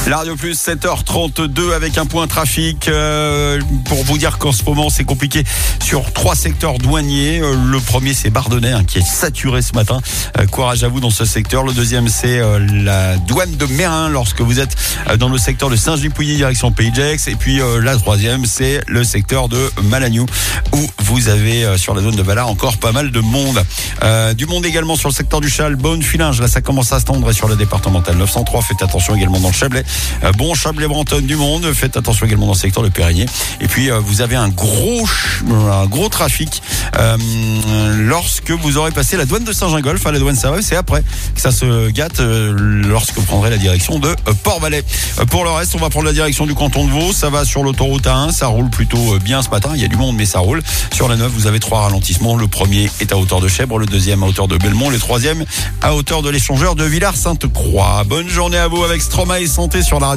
La Radio Plus, 7h32 avec un point trafic. Pour vous dire qu'en ce moment, c'est compliqué sur 3 secteurs douaniers. Le premier, c'est Bardonnay, qui est saturé ce matin. Courage à vous dans ce secteur. Le deuxième, c'est la douane de Mérin lorsque vous êtes dans le secteur de Saint-Gilles-Pouilly, direction Pays de Gex. Et puis la troisième, c'est le secteur de Malagnou où vous avez sur la zone de Valar encore pas mal de monde. Du monde également sur le secteur du Châle, Beaune-Filinge. Là, ça commence à se tendre sur le départemental 903. Faites attention également dans le Chablais. Bon, Chablais-Bretonne du monde. Faites attention également dans le secteur de Périgny. Et puis, vous avez un gros trafic lorsque vous aurez passé la douane de Saint-Gingolph à la douane Savoie. C'est après que ça se gâte lorsque vous prendrez la direction de Port-Valais. Pour le reste, on va prendre la direction du canton de Vaud. Ça va sur l'autoroute A1. Ça roule plutôt bien ce matin. Il y a du monde, mais ça roule. Sur la 9, vous avez 3 ralentissements. Le premier est à hauteur de Chèvre, le deuxième à hauteur de Belmont, le troisième à hauteur de l'échangeur de Villars-Sainte-Croix. Bonne journée à vous avec Stromae et Santé sur la radio.